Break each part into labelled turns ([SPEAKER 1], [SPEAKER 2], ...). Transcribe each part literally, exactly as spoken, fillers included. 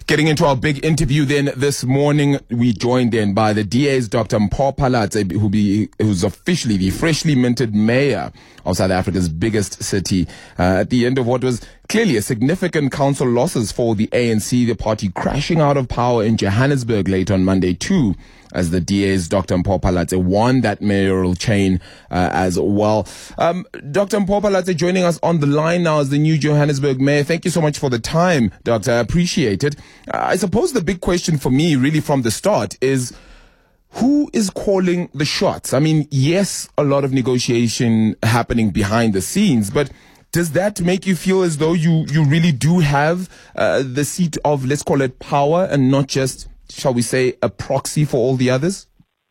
[SPEAKER 1] Getting into our big interview then this morning, we joined then by the D A's Doctor Mpho Phalatse, who be, who's officially the freshly minted mayor of South Africa's biggest city, uh, at the end of what was clearly a significant council losses for the A N C, the party crashing out of power in Johannesburg late on Monday too, as the D A's Doctor Mpho Phalatse won that mayoral chain uh, as well. Um, Doctor Mpho Phalatse joining us on the line now as the new Johannesburg mayor. Thank you so much for the time, Doctor. I appreciate it. Uh, I suppose the big question for me really from the start is, who is calling the shots? I mean, yes, a lot of negotiation happening behind the scenes, but does that make you feel as though you, you really do have uh, the seat of, let's call it, power and not just, shall we say, a proxy for all the others?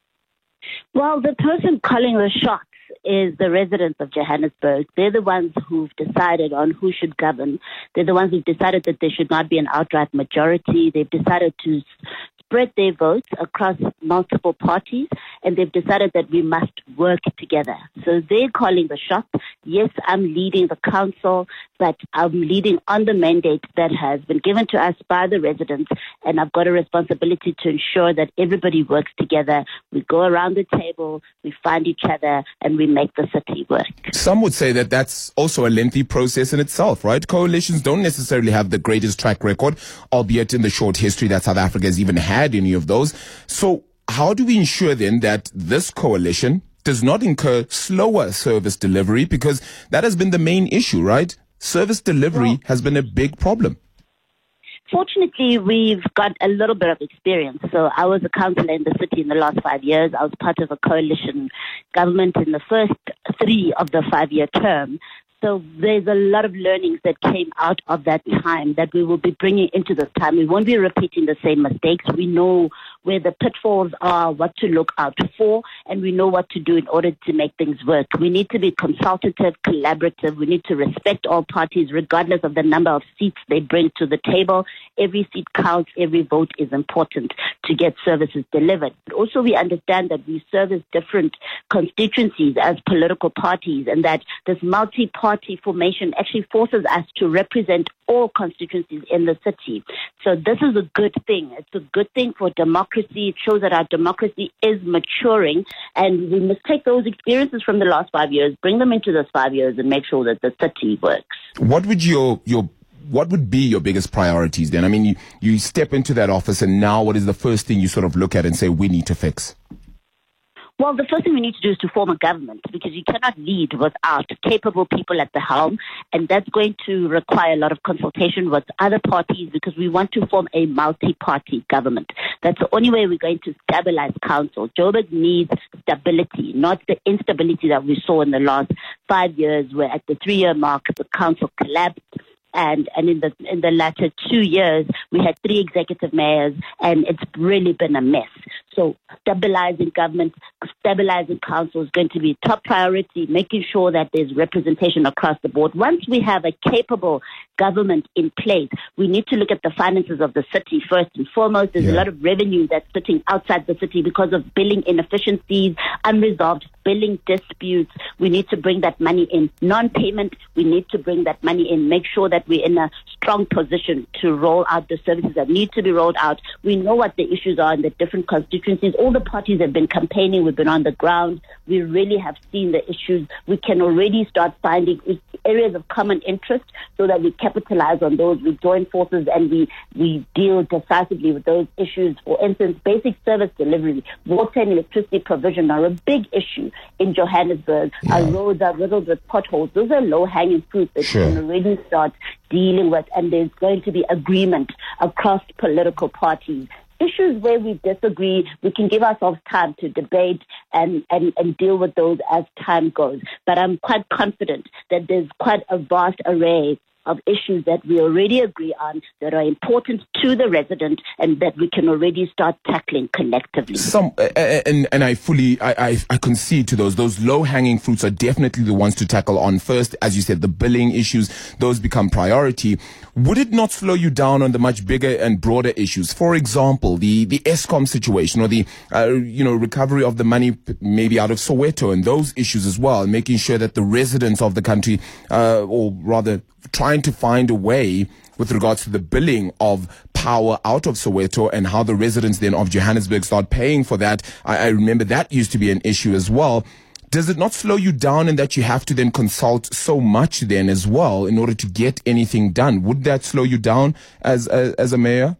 [SPEAKER 2] Well, the person calling the shots is the residents of Johannesburg. They're the ones who've decided on who should govern. They're the ones who've decided that there should not be an outright majority. They've decided to spread their votes across multiple parties, and they've decided that we must work together. So they're calling the shots. Yes, I'm leading the council, but I'm leading on the mandate that has been given to us by the residents, and I've got a responsibility to ensure that everybody works together. We go around the table, we find each other, and we make the city work.
[SPEAKER 1] Some would say that that's also a lengthy process in itself, right? Coalitions don't necessarily have the greatest track record, albeit in the short history that South Africa has even had any of those. So how do we ensure then that this coalition does not incur slower service delivery? Because that has been the main issue, right? Service delivery well, has been a big problem.
[SPEAKER 2] Fortunately, we've got a little bit of experience. So I was a councillor in the city in the last five years. I was part of a coalition government in the first three of the five-year term. So there's a lot of learnings that came out of that time that we will be bringing into this time. We won't be repeating the same mistakes. We know where the pitfalls are, what to look out for, and we know what to do in order to make things work. We need to be consultative, collaborative. We need to respect all parties regardless of the number of seats they bring to the table. Every seat counts. Every vote is important to get services delivered. But also we understand that we service different constituencies as political parties, and that this multi-party formation actually forces us to represent all constituencies in the city. So this is a good thing. It's a good thing for democracy. It shows that our democracy is maturing, and we must take those experiences from the last five years, bring them into this five years, and make sure that the city works.
[SPEAKER 1] What would your your what would be your biggest priorities then? I mean, you, you step into that office, and now what is the first thing you sort of look at and say, we need to fix?
[SPEAKER 2] Well, the first thing we need to do is to form a government, because you cannot lead without capable people at the helm, and that's going to require a lot of consultation with other parties, because we want to form a multi-party government. That's the only way we're going to stabilize council. Joburg needs stability, not the instability that we saw in the last five years, where at the three-year mark the council collapsed. And and in the in the latter two years, we had three executive mayors, and it's really been a mess. So stabilizing government, stabilizing council is going to be top priority, making sure that there's representation across the board. Once we have a capable government in place, we need to look at the finances of the city first and foremost. There's yeah. a lot of revenue that's sitting outside the city because of billing inefficiencies, unresolved billing disputes. We need to bring that money in. Non-payment, we need to bring that money in, make sure that we're in a strong position to roll out the services that need to be rolled out. We know what the issues are in the different constituencies. All the parties have been campaigning. We've been on the ground. We really have seen the issues. We can already start finding areas of common interest so that we capitalize on those. We join forces and we, we deal decisively with those issues. For instance, basic service delivery, water and electricity provision are a big issue in Johannesburg. Yeah. Our roads are riddled with potholes. Those are low-hanging fruit that sure. we can already start dealing with, and there's going to be agreement across political parties. Issues where we disagree, we can give ourselves time to debate and, and, and deal with those as time goes. But I'm quite confident that there's quite a vast array of issues that we already agree on that are important to the resident and that we can already start tackling collectively.
[SPEAKER 1] Some uh, and and I fully I, I I concede to those. Those low hanging fruits are definitely the ones to tackle on first. As you said, the billing issues, those become priority. Would it not slow you down on the much bigger and broader issues? For example, the the Eskom situation, or the uh, you know recovery of the money maybe out of Soweto, and those issues as well, making sure that the residents of the country, uh, or rather trying to find a way with regards to the billing of power out of Soweto and how the residents then of Johannesburg start paying for that. I, I remember that used to be an issue as well. Does it not slow you down in that you have to then consult so much then as well in order to get anything done? Would that slow you down as as, as a mayor?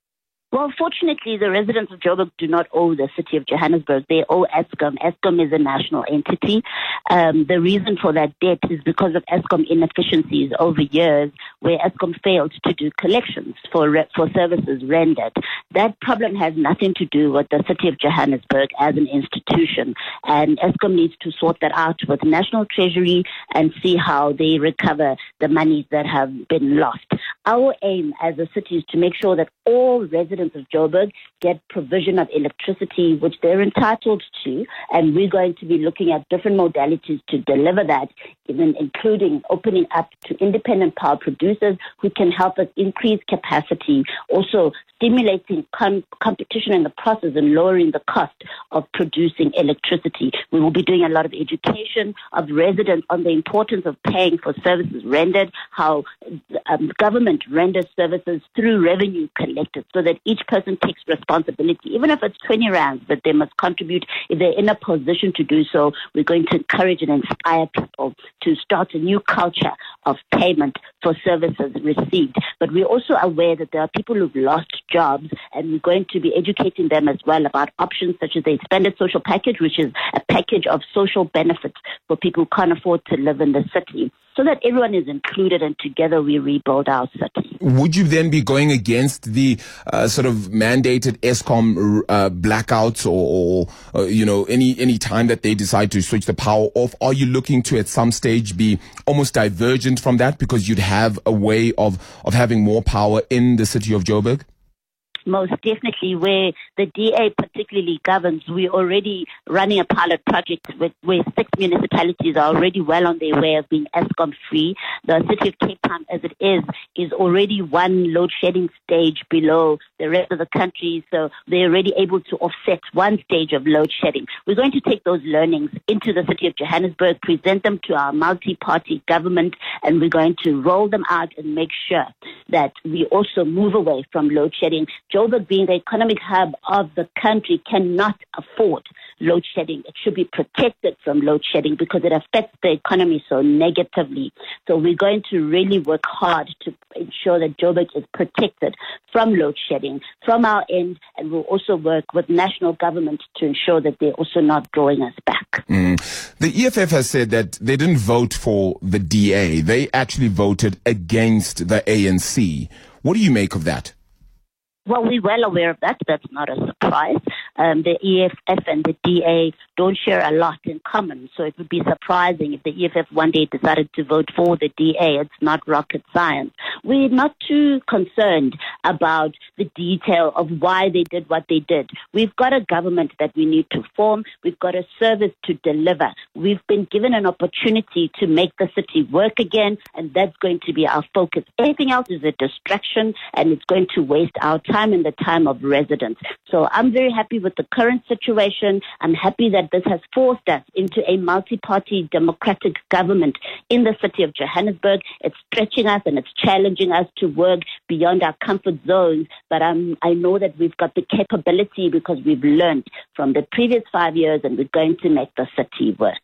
[SPEAKER 2] Well, fortunately, the residents of Joburg do not owe the city of Johannesburg. They owe Eskom. Eskom is a national entity. Um, the reason for that debt is because of Eskom inefficiencies over years, where Eskom failed to do collections for re- for services rendered. That problem has nothing to do with the city of Johannesburg as an institution, and Eskom needs to sort that out with National Treasury and see how they recover the monies that have been lost. Our aim as a city is to make sure that all residents of Joburg get provision of electricity, which they're entitled to, and we're going to be looking at different modalities to deliver that, even including opening up to independent power producers who can help us increase capacity, also stimulating com- competition in the process and lowering the cost of producing electricity. We will be doing a lot of education of residents on the importance of paying for services rendered, how um, government renders services through revenue collected, so that each person takes responsibility, even if it's twenty rands that they must contribute. If they're in a position to do so, we're going to encourage and inspire people to start a new culture of payment for services received. But we're also aware that there are people who've lost jobs, and we're going to be educating them as well about options such as the expanded social package, which is a package of social benefits for people who can't afford to live in the city, so that everyone is included and together we rebuild our city.
[SPEAKER 1] Would you then be going against the uh, sort of mandated Eskom uh, blackouts or, or uh, you know, any any time that they decide to switch the power off? Are you looking to at some stage be almost divergent from that because you'd have a way of, of having more power in the city of Joburg?
[SPEAKER 2] Most definitely, where the D A particularly governs, we're already running a pilot project with, where six municipalities are already well on their way of being Eskom free. The city of Cape Town, as it is, is already one load shedding stage below the rest of the country, so they're already able to offset one stage of load shedding. We're going to take those learnings into the city of Johannesburg, present them to our multi-party government, and we're going to roll them out and make sure that we also move away from load shedding. Joburg, being the economic hub of the country, cannot afford load shedding. It should be protected from load shedding because it affects the economy so negatively. So we're going to really work hard to ensure that Joburg is protected from load shedding from our end, and we'll also work with national government to ensure that they're also not drawing us back.
[SPEAKER 1] Mm. The E F F has said that they didn't vote for the D A. They actually voted against the A N C. What do you make of that?
[SPEAKER 2] Well, we're well aware of that. That's not a surprise. Um, the E F F and the D A don't share a lot in common, so it would be surprising if the E F F one day decided to vote for the D A. It's not rocket science. We're not too concerned about the detail of why they did what they did. We've got a government that we need to form. We've got a service to deliver. We've been given an opportunity to make the city work again, and that's going to be our focus. Anything else is a distraction, and it's going to waste our time in the time of residents. So I'm very happy with the current situation. I'm happy that this has forced us into a multi-party democratic government in the city of Johannesburg. It's stretching us and it's challenging us to work beyond our comfort zones. But um, I know that we've got the capability because we've learned from the previous five years and we're going to make the city work.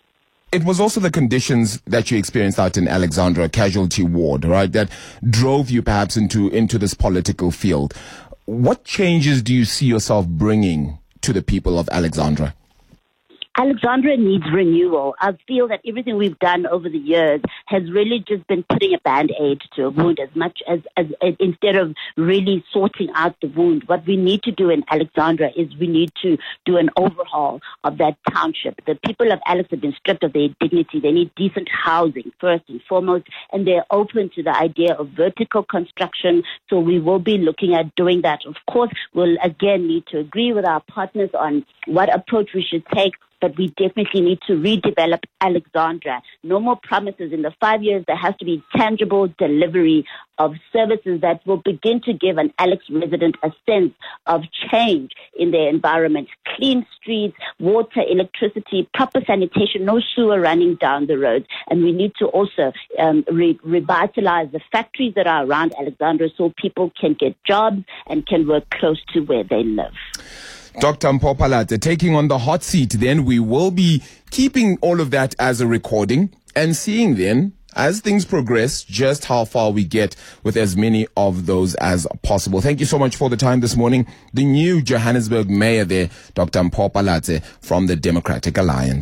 [SPEAKER 1] It was also the conditions that you experienced out in Alexandra, casualty ward, right, that drove you perhaps into, into this political field. What changes do you see yourself bringing to the people of Alexandra?
[SPEAKER 2] Alexandra needs renewal. I feel that everything we've done over the years has really just been putting a band-aid to a wound as much as, as, as instead of really sorting out the wound. What we need to do in Alexandra is we need to do an overhaul of that township. The people of Alex have been stripped of their dignity. They need decent housing first and foremost, and they're open to the idea of vertical construction. So we will be looking at doing that. Of course, we'll again need to agree with our partners on what approach we should take. but we definitely need to redevelop Alexandra. No more promises. In the five years, there has to be tangible delivery of services that will begin to give an Alex resident a sense of change in their environment. Clean streets, water, electricity, proper sanitation, no sewer running down the roads. And we need to also um, re- revitalize the factories that are around Alexandra so people can get jobs and can work close to where they live.
[SPEAKER 1] Doctor Mpho Phalatse, taking on the hot seat, then we will be keeping all of that as a recording and seeing then, as things progress, just how far we get with as many of those as possible. Thank you so much for the time this morning. The new Johannesburg mayor there, Doctor Mpho Phalatse from the Democratic Alliance.